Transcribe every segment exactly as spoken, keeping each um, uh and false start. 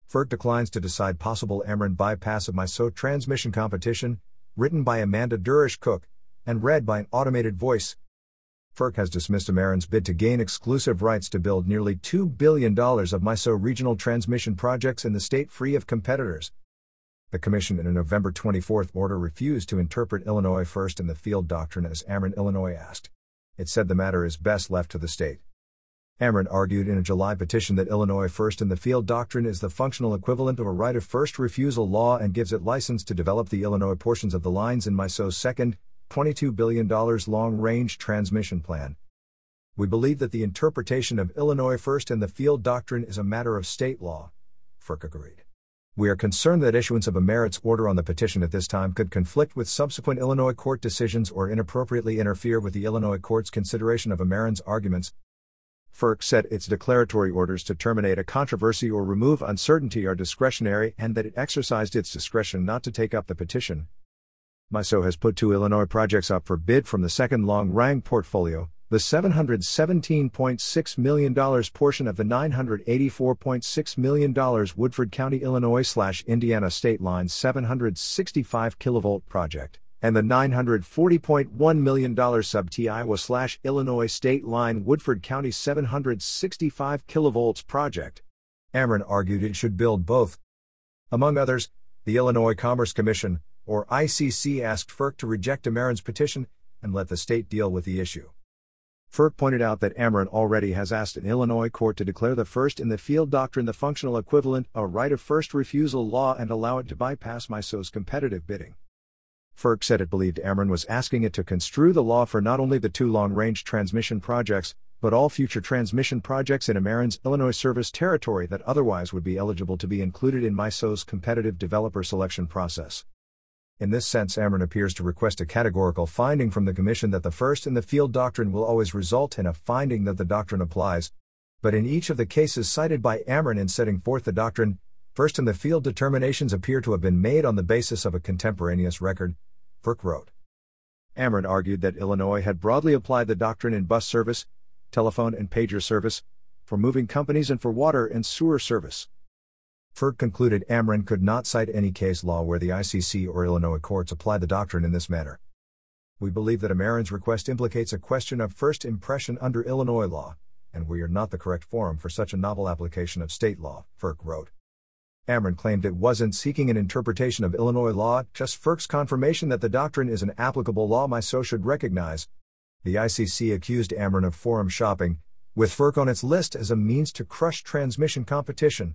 FERC declines to decide possible Ameren bypass of MISO transmission competition, written by Amanda Durish-Cook, and read by an automated voice. FERC has dismissed Ameren's bid to gain exclusive rights to build nearly two billion dollars of MISO regional transmission projects in the state free of competitors. The Commission in a November twenty-fourth order refused to interpret Illinois first in the field doctrine as Ameren Illinois asked. It said the matter is best left to the state. Ameren argued in a July petition that Illinois first in the field doctrine is the functional equivalent of a right of first refusal law and gives it license to develop the Illinois portions of the lines in MISO's second, twenty-two billion dollars long-range transmission plan. We believe that the interpretation of Illinois first in the field doctrine is a matter of state law, FERC agreed. We are concerned that issuance of a merits order on the petition at this time could conflict with subsequent Illinois court decisions or inappropriately interfere with the Illinois court's consideration of Ameren's arguments. FERC said its declaratory orders to terminate a controversy or remove uncertainty are discretionary and that it exercised its discretion not to take up the petition. MISO has put two Illinois projects up for bid from the second long-range portfolio, the seven hundred seventeen point six million dollars portion of the nine hundred eighty-four point six million dollars Woodford County, Illinois/Indiana State Line seven hundred sixty-five kilovolt project, and the nine hundred forty point one million dollars sub-T Iowa/Illinois State Line Woodford County seven hundred sixty-five kilovolts project. Ameren argued it should build both. Among others, the Illinois Commerce Commission, or I C C, asked FERC to reject Ameren's petition and let the state deal with the issue. FERC pointed out that Ameren already has asked an Illinois court to declare the first in the field doctrine the functional equivalent, a right of first refusal law, and allow it to bypass MISO's competitive bidding. FERC said it believed Ameren was asking it to construe the law for not only the two long-range transmission projects, but all future transmission projects in Ameren's Illinois service territory that otherwise would be eligible to be included in MISO's competitive developer selection process. In this sense, Ameren appears to request a categorical finding from the Commission that the first in the field doctrine will always result in a finding that the doctrine applies. But in each of the cases cited by Ameren in setting forth the doctrine, first in the field determinations appear to have been made on the basis of a contemporaneous record, FERC wrote. Ameren argued that Illinois had broadly applied the doctrine in bus service, telephone and pager service, for moving companies and for water and sewer service. FERC concluded Ameren could not cite any case law where the I C C or Illinois courts apply the doctrine in this manner. We believe that Ameren's request implicates a question of first impression under Illinois law, and we are not the correct forum for such a novel application of state law, FERC wrote. Ameren claimed it wasn't seeking an interpretation of Illinois law, just FERC's confirmation that the doctrine is an applicable law MISO should recognize. The I C C accused Ameren of forum shopping, with FERC on its list as a means to crush transmission competition.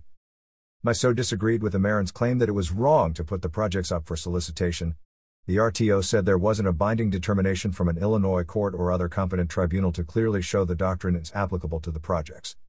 MISO disagreed with Ameren's claim that it was wrong to put the projects up for solicitation. The R T O said there wasn't a binding determination from an Illinois court or other competent tribunal to clearly show the doctrine is applicable to the projects.